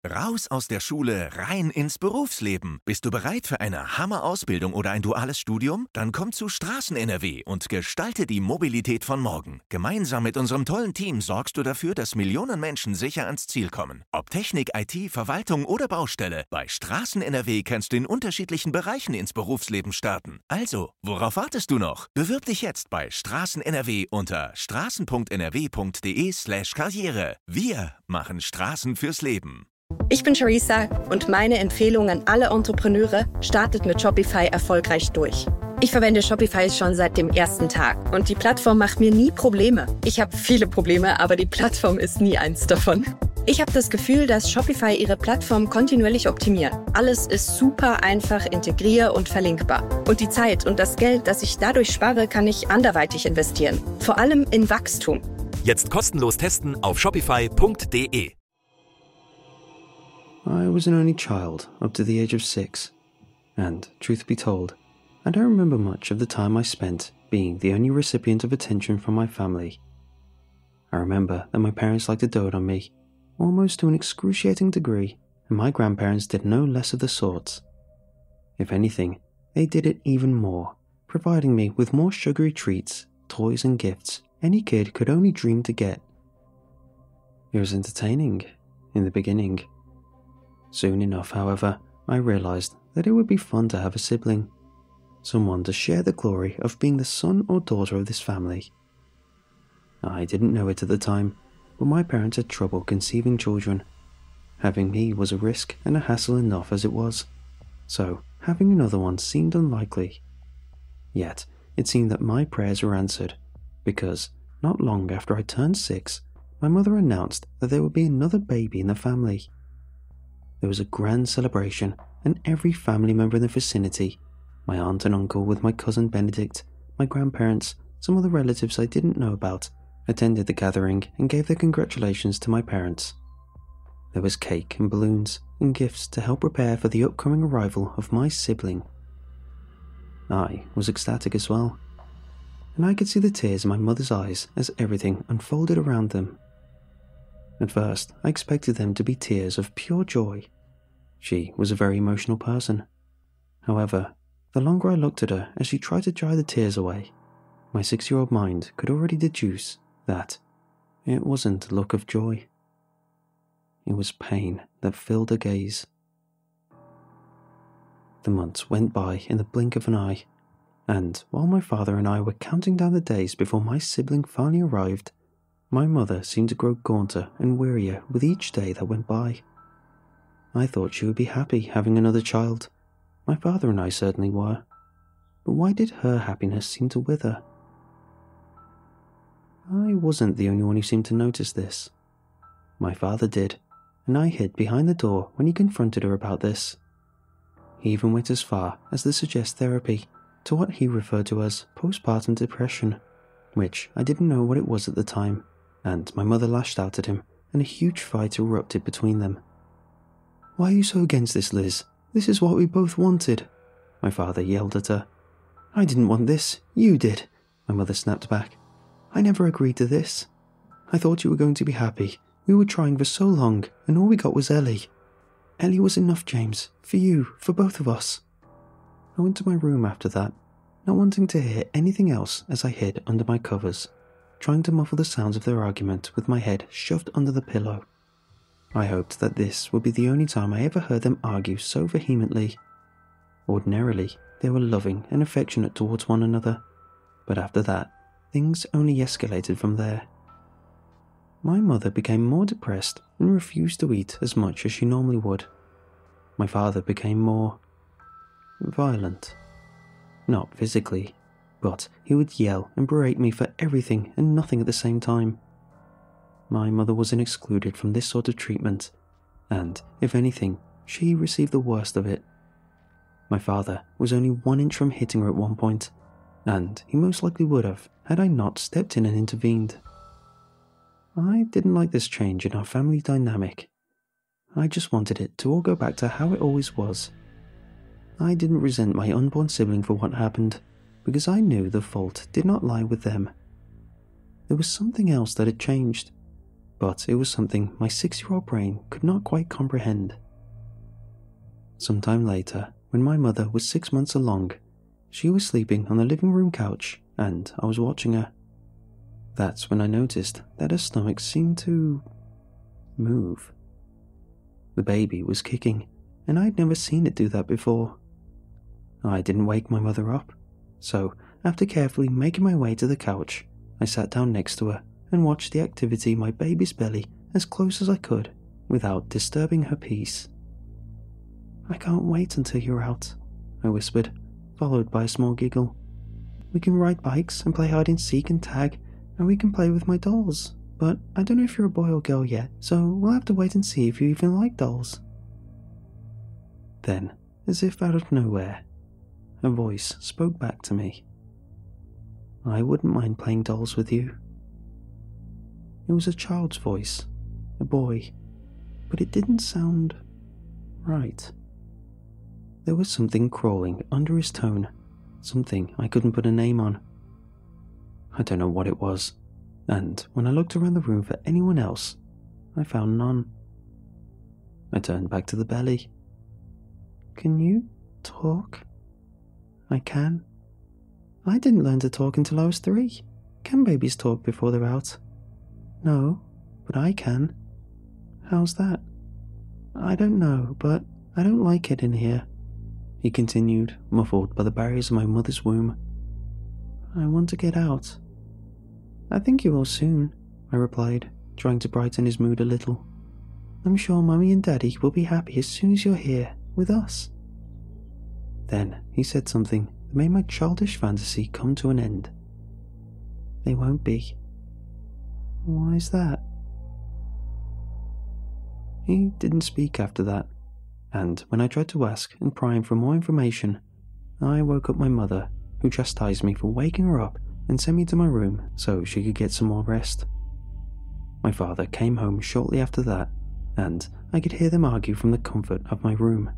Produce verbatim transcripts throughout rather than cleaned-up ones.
Raus aus der Schule, rein ins Berufsleben. Bist du bereit für eine Hammer-Ausbildung oder ein duales Studium? Dann komm zu Straßen-N R W und gestalte die Mobilität von morgen. Gemeinsam mit unserem tollen Team sorgst du dafür, dass Millionen Menschen sicher ans Ziel kommen. Ob Technik, I T, Verwaltung oder Baustelle, bei Straßen-N R W kannst du in unterschiedlichen Bereichen ins Berufsleben starten. Also, worauf wartest du noch? Bewirb dich jetzt bei Straßen-N R W unter straßen punkt n r w punkt d e slash karriere. Wir machen Straßen fürs Leben. Ich bin Charissa und meine Empfehlung an alle Entrepreneure: startet mit Shopify erfolgreich durch. Ich verwende Shopify schon seit dem ersten Tag und die Plattform macht mir nie Probleme. Ich habe viele Probleme, aber die Plattform ist nie eins davon. Ich habe das Gefühl, dass Shopify ihre Plattform kontinuierlich optimiert. Alles ist super einfach, integrier- und verlinkbar. Und die Zeit und das Geld, das ich dadurch spare, kann ich anderweitig investieren. Vor allem in Wachstum. Jetzt kostenlos testen auf shopify punkt d e. I was an only child up to the age of six, and, truth be told, I don't remember much of the time I spent being the only recipient of attention from my family. I remember that my parents liked to dote on me, almost to an excruciating degree, and my grandparents did no less of the sorts. If anything, they did it even more, providing me with more sugary treats, toys and gifts any kid could only dream to get. It was entertaining, in the beginning. Soon enough, however, I realized that it would be fun to have a sibling, someone to share the glory of being the son or daughter of this family. I didn't know it at the time, but my parents had trouble conceiving children. Having me was a risk and a hassle enough as it was, so having another one seemed unlikely. Yet, it seemed that my prayers were answered, because not long after I turned six, my mother announced that there would be another baby in the family. There was a grand celebration, and every family member in the vicinity, my aunt and uncle with my cousin Benedict, my grandparents, some other relatives I didn't know about, attended the gathering and gave their congratulations to my parents. There was cake and balloons and gifts to help prepare for the upcoming arrival of my sibling. I was ecstatic as well, and I could see the tears in my mother's eyes as everything unfolded around them. At first, I expected them to be tears of pure joy. She was a very emotional person. However, the longer I looked at her as she tried to dry the tears away, my six-year-old mind could already deduce that it wasn't a look of joy. It was pain that filled her gaze. The months went by in the blink of an eye, and while my father and I were counting down the days before my sibling finally arrived, my mother seemed to grow gaunter and wearier with each day that went by. I thought she would be happy having another child. My father and I certainly were. But why did her happiness seem to wither? I wasn't the only one who seemed to notice this. My father did, and I hid behind the door when he confronted her about this. He even went as far as to suggest therapy to what he referred to as postpartum depression, which I didn't know what it was at the time, and my mother lashed out at him, and a huge fight erupted between them. "Why are you so against this, Liz? This is what we both wanted," my father yelled at her. "I didn't want this, you did," my mother snapped back. "I never agreed to this. I thought you were going to be happy. We were trying for so long, and all we got was Ellie. Ellie was enough, James, for you, for both of us." I went to my room after that, not wanting to hear anything else as I hid under my covers, trying to muffle the sounds of their argument with my head shoved under the pillow. I hoped that this would be the only time I ever heard them argue so vehemently. Ordinarily, they were loving and affectionate towards one another, but after that, things only escalated from there. My mother became more depressed and refused to eat as much as she normally would. My father became more violent. Not physically, but he would yell and berate me for everything and nothing at the same time. My mother wasn't excluded from this sort of treatment, and, if anything, she received the worst of it. My father was only one inch from hitting her at one point, and he most likely would have had I not stepped in and intervened. I didn't like this change in our family dynamic. I just wanted it to all go back to how it always was. I didn't resent my unborn sibling for what happened, because I knew the fault did not lie with them. There was something else that had changed. but it was something my six-year-old brain could not quite comprehend. Sometime later, when my mother was six months along, she was sleeping on the living room couch and I was watching her. That's when I noticed that her stomach seemed to move. The baby was kicking, and I'd never seen it do that before. I didn't wake my mother up, so after carefully making my way to the couch, I sat down next to her and watched the activity in my baby's belly as close as I could without disturbing her peace. "I can't wait until you're out," I whispered, followed by a small giggle. "We can ride bikes and play hide and seek and tag, and we can play with my dolls, but I don't know if you're a boy or girl yet, so we'll have to wait and see if you even like dolls." Then, as if out of nowhere, a voice spoke back to me. "I wouldn't mind playing dolls with you." It was a child's voice, a boy, but it didn't sound right. There was something crawling under his tone, something I couldn't put a name on. I don't know what it was, and when I looked around the room for anyone else, I found none. I turned back to the belly. "Can you talk?" "I can. I didn't learn to talk until I was three. Can babies talk before they're out?" "No, but I can." "How's that?" "I don't know, but I don't like it in here," he continued, muffled by the barriers of my mother's womb. "I want to get out." "I think you will soon," I replied, trying to brighten his mood a little. "I'm sure Mummy and Daddy will be happy as soon as you're here, with us." Then he said something that made my childish fantasy come to an end. "They won't be." "Why is that?" He didn't speak after that, and when I tried to ask and pry him for more information, I woke up my mother, who chastised me for waking her up and sent me to my room so she could get some more rest. My father came home shortly after that, and I could hear them argue from the comfort of my room.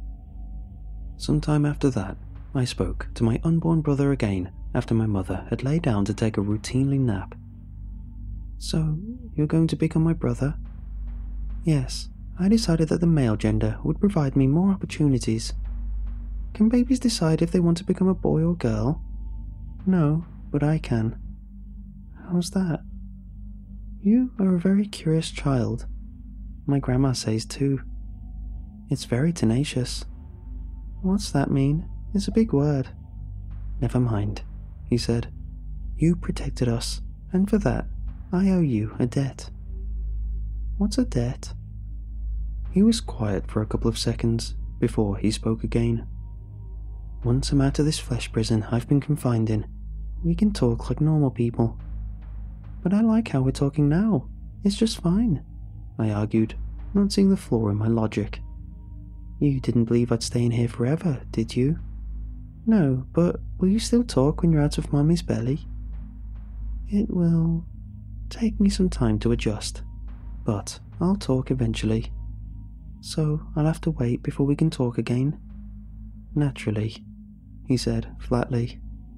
Sometime after that, I spoke to my unborn brother again after my mother had laid down to take a routinely nap. "So, you're going to become my brother?" "Yes, I decided that the male gender would provide me more opportunities." "Can babies decide if they want to become a boy or girl?" "No, but I can." "How's that?" "You are a very curious child. My grandma says too. It's very tenacious." "What's that mean? It's a big word." "Never mind," he said. "You protected us, and for that, I owe you a debt." "What's a debt?" He was quiet for a couple of seconds before he spoke again. "Once I'm out of this flesh prison I've been confined in, we can talk like normal people." "But I like how we're talking now. It's just fine," I argued, not seeing the flaw in my logic. "You didn't believe I'd stay in here forever, did you?" "No, but will you still talk when you're out of Mummy's belly?" "It will take me some time to adjust, but I'll talk eventually. So I'll have to wait before we can talk again?" "Naturally," he said flatly.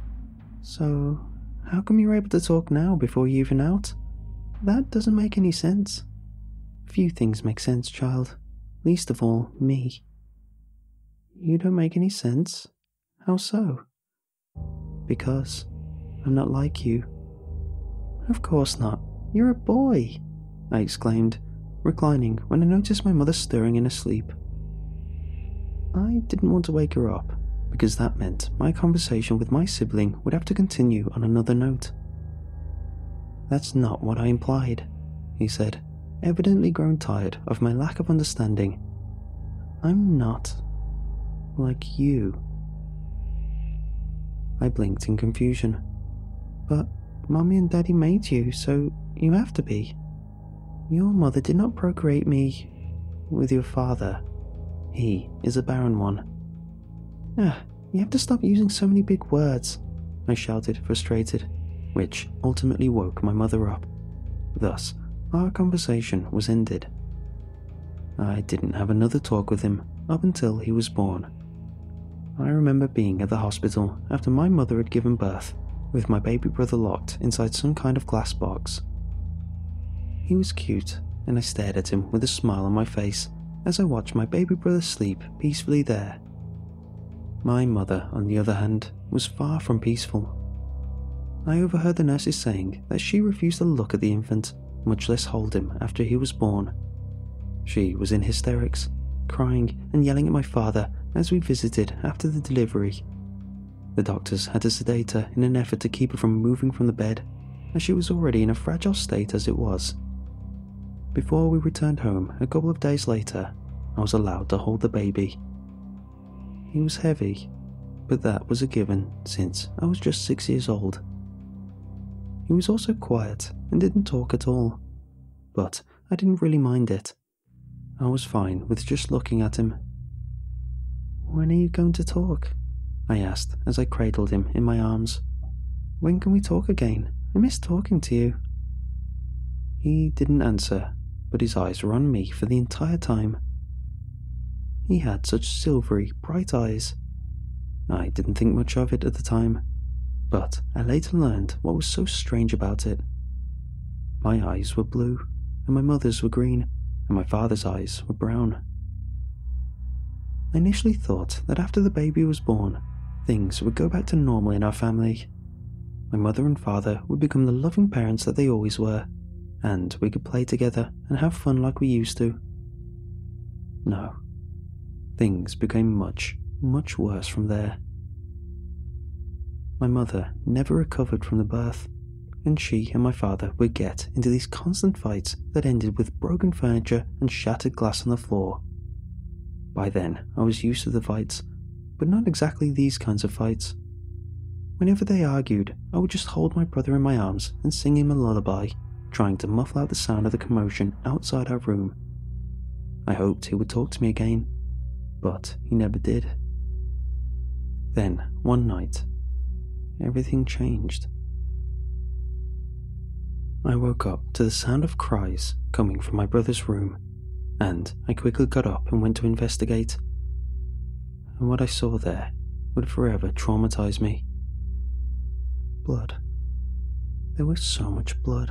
"So, how come you're able to talk now before you're even out? That doesn't make any sense." "Few things make sense, child. Least of all, me." "You don't make any sense? How so?" "Because I'm not like you." "Of course not. You're a boy," I exclaimed, reclining when I noticed my mother stirring in her sleep. I didn't want to wake her up, because that meant my conversation with my sibling would have to continue on another note. "That's not what I implied," he said, evidently grown tired of my lack of understanding. "I'm not like you." I blinked in confusion. "But Mommy and Daddy made you, so you have to be. Your mother did not procreate me with your father. He is a barren one." "Ah, you have to stop using so many big words," I shouted, frustrated, which ultimately woke my mother up. Thus, our conversation was ended. I didn't have another talk with him up until he was born. I remember being at the hospital after my mother had given birth, with my baby brother locked inside some kind of glass box. He was cute, and I stared at him with a smile on my face as I watched my baby brother sleep peacefully there. My mother, on the other hand, was far from peaceful. I overheard the nurses saying that she refused to look at the infant, much less hold him after he was born. She was in hysterics, crying and yelling at my father as we visited after the delivery. The doctors had to sedate her in an effort to keep her from moving from the bed, as she was already in a fragile state as it was. Before we returned home a couple of days later, I was allowed to hold the baby. He was heavy, but that was a given since I was just six years old. He was also quiet and didn't talk at all, but I didn't really mind it. I was fine with just looking at him. "When are you going to talk?" I asked as I cradled him in my arms. "When can we talk again? I miss talking to you." He didn't answer, but his eyes were on me for the entire time. He had such silvery, bright eyes. I didn't think much of it at the time, but I later learned what was so strange about it. My eyes were blue, and my mother's were green, and my father's eyes were brown. I initially thought that after the baby was born, things would go back to normal in our family. My mother and father would become the loving parents that they always were, and we could play together and have fun like we used to. No. Things became much, much worse from there. My mother never recovered from the birth, and she and my father would get into these constant fights that ended with broken furniture and shattered glass on the floor. By then, I was used to the fights, but not exactly these kinds of fights. Whenever they argued, I would just hold my brother in my arms and sing him a lullaby, trying to muffle out the sound of the commotion outside our room. I hoped he would talk to me again, but he never did. Then, one night, everything changed. I woke up to the sound of cries coming from my brother's room, and I quickly got up and went to investigate. And what I saw there would forever traumatize me. Blood. There was so much blood.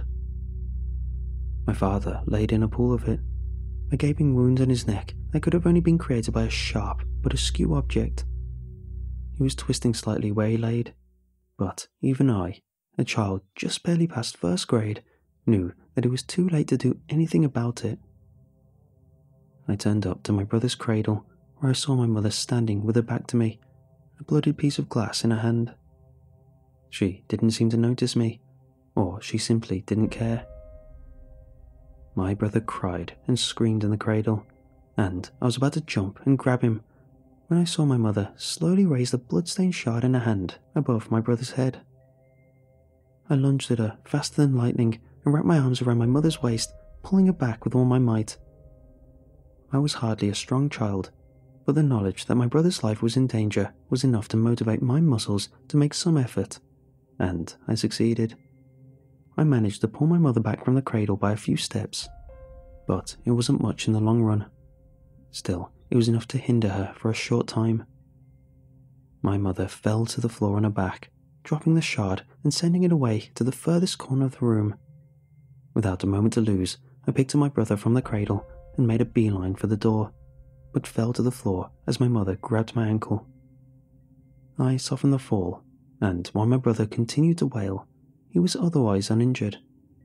My father laid in a pool of it, a gaping wound on his neck that could have only been created by a sharp but askew object. He was twisting slightly where he laid, but even I, a child just barely past first grade, knew that it was too late to do anything about it. I turned up to my brother's cradle, where I saw my mother standing with her back to me, a bloodied piece of glass in her hand. She didn't seem to notice me, or she simply didn't care. My brother cried and screamed in the cradle, and I was about to jump and grab him when I saw my mother slowly raise the blood-stained shard in her hand above my brother's head. I lunged at her faster than lightning and wrapped my arms around my mother's waist, pulling her back with all my might. I was hardly a strong child, but the knowledge that my brother's life was in danger was enough to motivate my muscles to make some effort, and I succeeded. I managed to pull my mother back from the cradle by a few steps, but it wasn't much in the long run. Still, it was enough to hinder her for a short time. My mother fell to the floor on her back, dropping the shard and sending it away to the furthest corner of the room. Without a moment to lose, I picked up my brother from the cradle and made a beeline for the door, but fell to the floor as my mother grabbed my ankle. I softened the fall, and while my brother continued to wail, he was otherwise uninjured.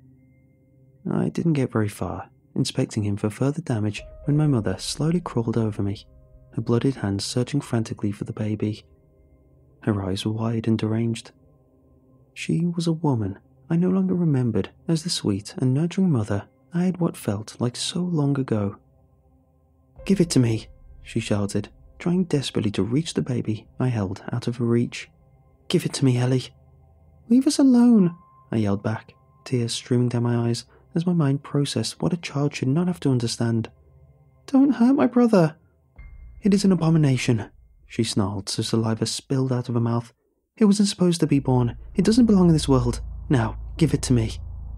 I didn't get very far, inspecting him for further damage when my mother slowly crawled over me, her bloodied hands searching frantically for the baby. Her eyes were wide and deranged. She was a woman I no longer remembered as the sweet and nurturing mother I had what felt like so long ago. "Give it to me," she shouted, trying desperately to reach the baby I held out of her reach. "Give it to me, Ellie." "Leave us alone," I yelled back, tears streaming down my eyes as my mind processed what a child should not have to understand. "Don't hurt my brother." "It is an abomination," she snarled so saliva spilled out of her mouth. "It wasn't supposed to be born. It doesn't belong in this world. Now, give it to me."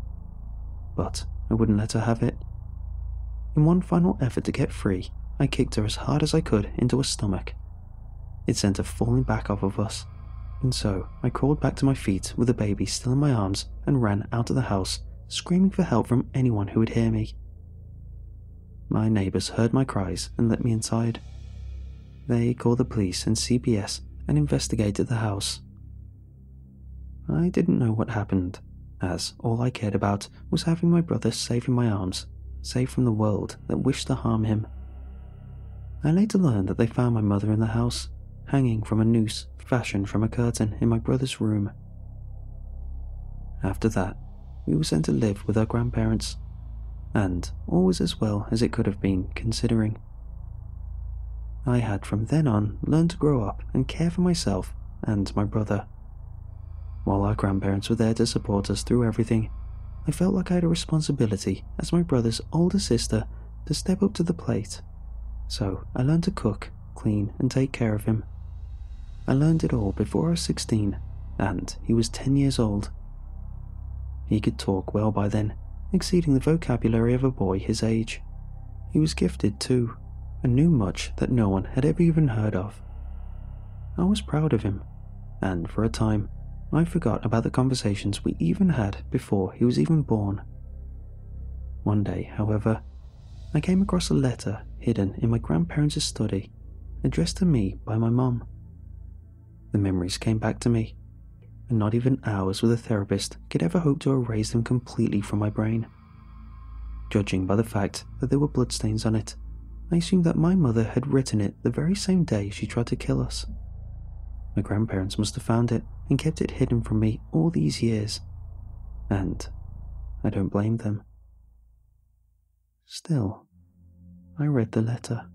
But I wouldn't let her have it. In one final effort to get free, I kicked her as hard as I could into her stomach. It sent her falling back off of us, and so I crawled back to my feet with the baby still in my arms and ran out of the house, screaming for help from anyone who would hear me. My neighbours heard my cries and let me inside. They called the police and C P S and investigated the house. I didn't know what happened, as all I cared about was having my brother safe in my arms, safe from the world that wished to harm him. I later learned that they found my mother in the house, hanging from a noose fashioned from a curtain in my brother's room. After that, we were sent to live with our grandparents, and all was as well as it could have been, considering. I had from then on learned to grow up and care for myself and my brother. While our grandparents were there to support us through everything, I felt like I had a responsibility as my brother's older sister to step up to the plate. So I learned to cook, clean, and take care of him. I learned it all before I was sixteen, and he was ten years old. He could talk well by then, exceeding the vocabulary of a boy his age. He was gifted too, and knew much that no one had ever even heard of. I was proud of him, and for a time, I forgot about the conversations we even had before he was even born. One day, however, I came across a letter hidden in my grandparents' study, addressed to me by my mum. The memories came back to me, and not even hours with a therapist could ever hope to erase them completely from my brain. Judging by the fact that there were bloodstains on it, I assumed that my mother had written it the very same day she tried to kill us. My grandparents must have found it and kept it hidden from me all these years, and I don't blame them. Still, I read the letter.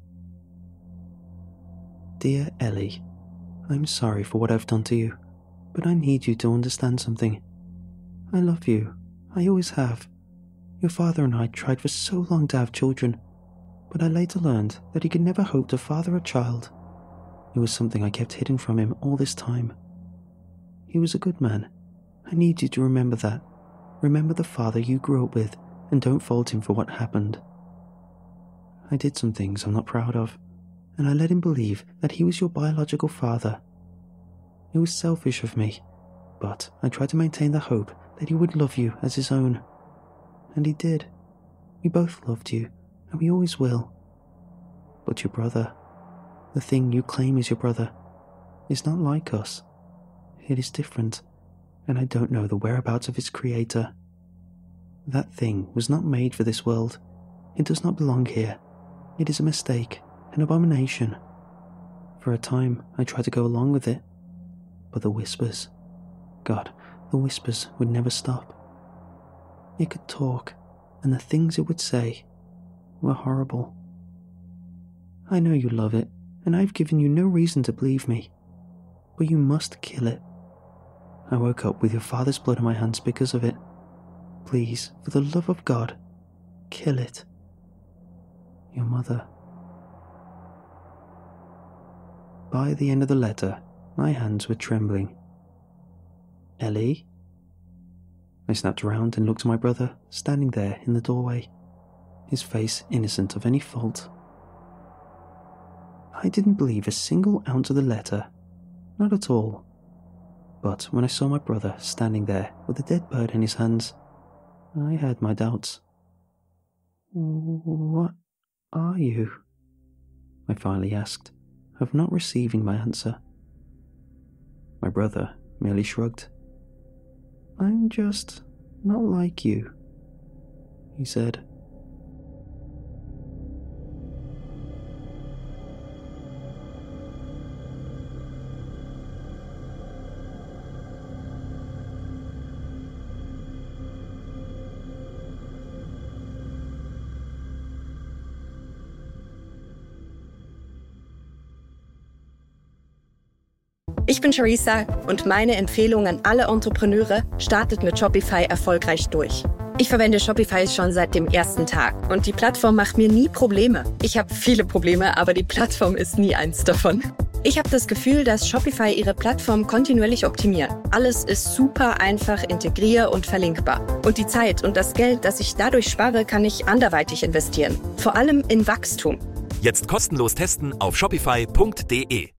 Dear Ellie, I'm sorry for what I've done to you, but I need you to understand something. I love you, I always have. Your father and I tried for so long to have children, but I later learned that he could never hope to father a child. It was something I kept hidden from him all this time. He was a good man. I need you to remember that. Remember the father you grew up with, and don't fault him for what happened. I did some things I'm not proud of, and I let him believe that he was your biological father. It was selfish of me, but I tried to maintain the hope that he would love you as his own. And he did. We both loved you, and we always will. But your brother, the thing you claim is your brother, is not like us. It is different, and I don't know the whereabouts of its creator. That thing was not made for this world. It does not belong here. It is a mistake, an abomination. For a time, I tried to go along with it, but the whispers, God, the whispers would never stop. It could talk, and the things it would say were horrible. I know you love it, and I've given you no reason to believe me, but you must kill it. I woke up with your father's blood on my hands because of it. Please, for the love of God, kill it. Your mother. By the end of the letter, my hands were trembling. Ellie? I snapped around and looked at my brother, standing there in the doorway, his face innocent of any fault. I didn't believe a single ounce of the letter, not at all. But when I saw my brother standing there with a dead bird in his hands, I had my doubts. What are you? I finally asked, of not receiving my answer. My brother merely shrugged. I'm just not like you, he said. Ich bin Charissa und meine Empfehlung an alle Entrepreneure: startet mit Shopify erfolgreich durch. Ich verwende Shopify schon seit dem ersten Tag und die Plattform macht mir nie Probleme. Ich habe viele Probleme, aber die Plattform ist nie eins davon. Ich habe das Gefühl, dass Shopify ihre Plattform kontinuierlich optimiert. Alles ist super einfach integrier- und verlinkbar. Und die Zeit und das Geld, das ich dadurch spare, kann ich anderweitig investieren. Vor allem in Wachstum. Jetzt kostenlos testen auf shopify punkt de.